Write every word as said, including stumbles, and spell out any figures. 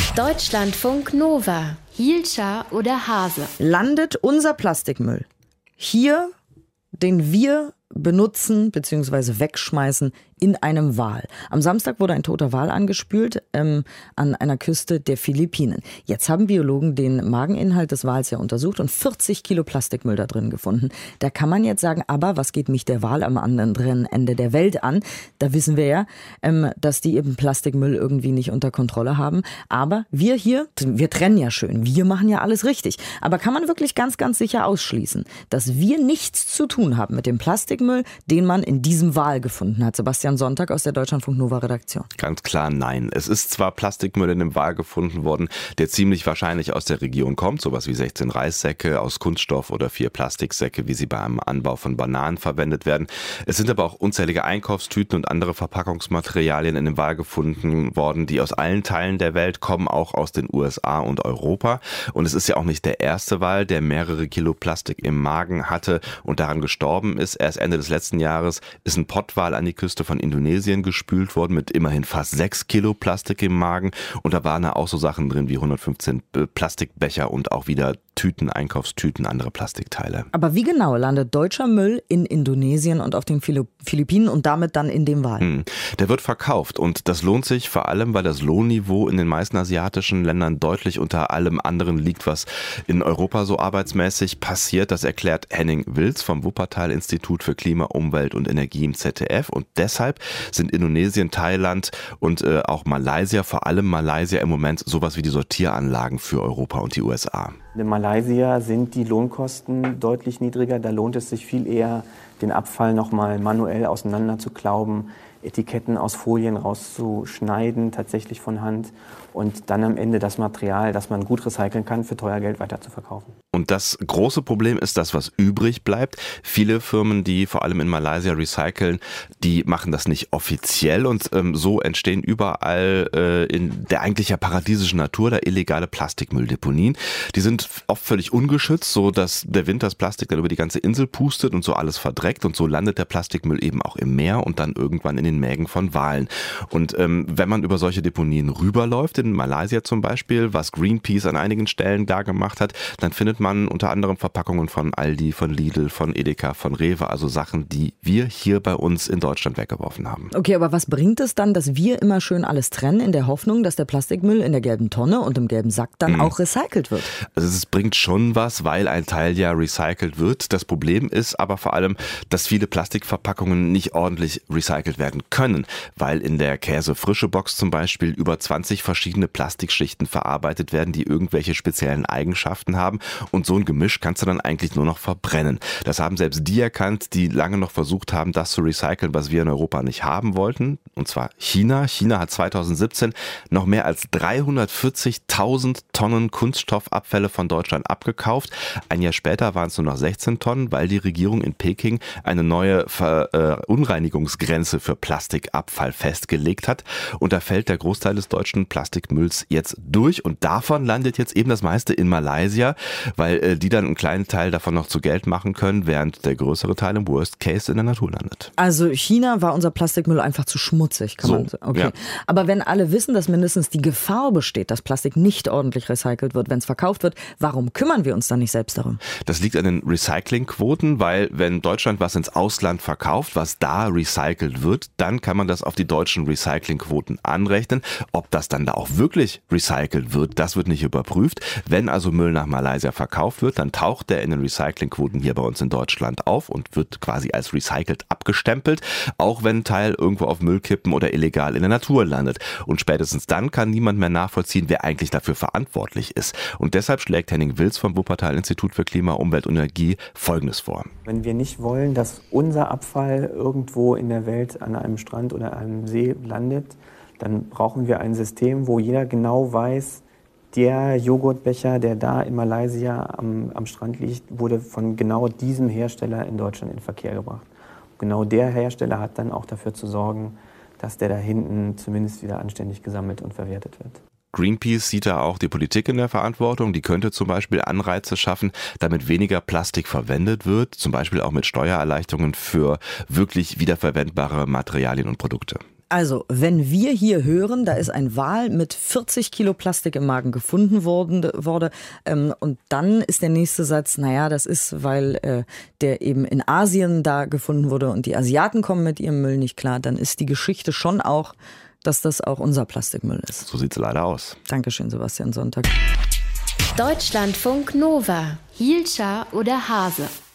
Deutschlandfunk Nova. Hielscher oder Hase? Landet unser Plastikmüll hier, den wir benutzen bzw. wegschmeißen, in einem Wal. Am Samstag wurde ein toter Wal angespült ähm, an einer Küste der Philippinen. Jetzt haben Biologen den Mageninhalt des Wals ja untersucht und vierzig Kilo Plastikmüll da drin gefunden. Da kann man jetzt sagen, aber was geht mich der Wal am anderen Ende der Welt an? Da wissen wir ja, ähm, dass die eben Plastikmüll irgendwie nicht unter Kontrolle haben. Aber wir hier, wir trennen ja schön, wir machen ja alles richtig. Aber kann man wirklich ganz, ganz sicher ausschließen, dass wir nichts zu tun haben mit dem Plastikmüll, den man in diesem Wal gefunden hat? Sebastian Sonntag aus der Deutschlandfunk Nova Redaktion. Ganz klar nein. Es ist zwar Plastikmüll in dem Wal gefunden worden, der ziemlich wahrscheinlich aus der Region kommt, sowas wie sechzehn Reissäcke aus Kunststoff oder vier Plastiksäcke, wie sie beim Anbau von Bananen verwendet werden. Es sind aber auch unzählige Einkaufstüten und andere Verpackungsmaterialien in dem Wal gefunden worden, die aus allen Teilen der Welt kommen, auch aus den U S A und Europa. Und es ist ja auch nicht der erste Wal, der mehrere Kilo Plastik im Magen hatte und daran gestorben ist. Erst Ende des letzten Jahres ist ein Pottwal an die Küste von Indonesien gespült worden mit immerhin fast sechs Kilo Plastik im Magen. Und da waren da auch so Sachen drin wie hundertfünfzehn Plastikbecher und auch wieder Tüten, Einkaufstüten, andere Plastikteile. Aber wie genau landet deutscher Müll in Indonesien und auf den Philippinen und damit dann in dem Wal? Hm. Der wird verkauft und das lohnt sich vor allem, weil das Lohnniveau in den meisten asiatischen Ländern deutlich unter allem anderen liegt, was in Europa so arbeitsmäßig passiert. Das erklärt Henning Wilz vom Wuppertal-Institut für Klima, Umwelt und Energie im Z D F. Und deshalb sind Indonesien, Thailand und äh, auch Malaysia, vor allem Malaysia im Moment sowas wie die Sortieranlagen für Europa und die U S A. In Malaysia sind die Lohnkosten deutlich niedriger. Da lohnt es sich viel eher, den Abfall nochmal manuell auseinander zu klauben, Etiketten aus Folien rauszuschneiden, tatsächlich von Hand und dann am Ende das Material, das man gut recyceln kann, für teuer Geld weiter zu verkaufen. Und das große Problem ist das, was übrig bleibt. Viele Firmen, die vor allem in Malaysia recyceln, die machen das nicht offiziell und ähm, so entstehen überall äh, in der eigentlich ja paradiesischen Natur da illegale Plastikmülldeponien. Die sind oft völlig ungeschützt, so dass der Wind das Plastik dann über die ganze Insel pustet und so alles verdreckt und so landet der Plastikmüll eben auch im Meer und dann irgendwann in den Mägen von Walen. Und ähm, wenn man über solche Deponien rüberläuft, in Malaysia zum Beispiel, was Greenpeace an einigen Stellen da gemacht hat, dann findet man unter anderem Verpackungen von Aldi, von Lidl, von Edeka, von Rewe, also Sachen, die wir hier bei uns in Deutschland weggeworfen haben. Okay, aber was bringt es dann, dass wir immer schön alles trennen, in der Hoffnung, dass der Plastikmüll in der gelben Tonne und im gelben Sack dann mhm. auch recycelt wird? Also es bringt schon was, weil ein Teil ja recycelt wird. Das Problem ist aber vor allem, dass viele Plastikverpackungen nicht ordentlich recycelt werden können, weil in der Käsefrische-Box zum Beispiel über zwanzig verschiedene Plastikschichten verarbeitet werden, die irgendwelche speziellen Eigenschaften haben und so ein Gemisch kannst du dann eigentlich nur noch verbrennen. Das haben selbst die erkannt, die lange noch versucht haben, das zu recyceln, was wir in Europa nicht haben wollten, und zwar China. China hat zweitausendsiebzehn noch mehr als dreihundertvierzigtausend Tonnen Kunststoffabfälle von Deutschland abgekauft. Ein Jahr später waren es nur noch sechzehn Tonnen, weil die Regierung in Peking eine neue Verunreinigungsgrenze für Plastikabfall festgelegt hat. Und da fällt der Großteil des deutschen Plastikmülls jetzt durch und davon landet jetzt eben das meiste in Malaysia, weil äh, die dann einen kleinen Teil davon noch zu Geld machen können, während der größere Teil im Worst Case in der Natur landet. Also China war unser Plastikmüll einfach zu schmutzig, kann so, man sagen. Okay. Ja. Aber wenn alle wissen, dass mindestens die Gefahr besteht, dass Plastik nicht ordentlich recycelt wird, wenn es verkauft wird, warum kümmern wir uns dann nicht selbst darum? Das liegt an den Recyclingquoten, weil wenn Deutschland was ins Ausland verkauft, was da recycelt wird, dann kann man das auf die deutschen Recyclingquoten anrechnen. Ob das dann da auch wirklich recycelt wird, das wird nicht überprüft. Wenn also Müll nach Malaysia verkauft wird, dann taucht der in den Recyclingquoten hier bei uns in Deutschland auf und wird quasi als recycelt abgestempelt, auch wenn ein Teil irgendwo auf Müllkippen oder illegal in der Natur landet. Und spätestens dann kann niemand mehr nachvollziehen, wer eigentlich dafür verantwortlich ist. Und deshalb schlägt Henning Wilz vom Wuppertal-Institut für Klima, Umwelt und Energie Folgendes vor. Wenn wir nicht wollen, dass unser Abfall irgendwo in der Welt an einem Strand oder einem See landet, dann brauchen wir ein System, wo jeder genau weiß, der Joghurtbecher, der da in Malaysia am, am Strand liegt, wurde von genau diesem Hersteller in Deutschland in Verkehr gebracht. Und genau der Hersteller hat dann auch dafür zu sorgen, dass der da hinten zumindest wieder anständig gesammelt und verwertet wird. Greenpeace sieht da auch die Politik in der Verantwortung. Die könnte zum Beispiel Anreize schaffen, damit weniger Plastik verwendet wird, zum Beispiel auch mit Steuererleichterungen für wirklich wiederverwendbare Materialien und Produkte. Also, wenn wir hier hören, da ist ein Wal mit vierzig Kilo Plastik im Magen gefunden worden, wurde, ähm, und dann ist der nächste Satz, naja, das ist, weil äh, der eben in Asien da gefunden wurde und die Asiaten kommen mit ihrem Müll nicht klar, dann ist die Geschichte schon auch, dass das auch unser Plastikmüll ist. So sieht's leider aus. Dankeschön, Sebastian Sonntag. Deutschlandfunk Nova. Hielscher oder Hase?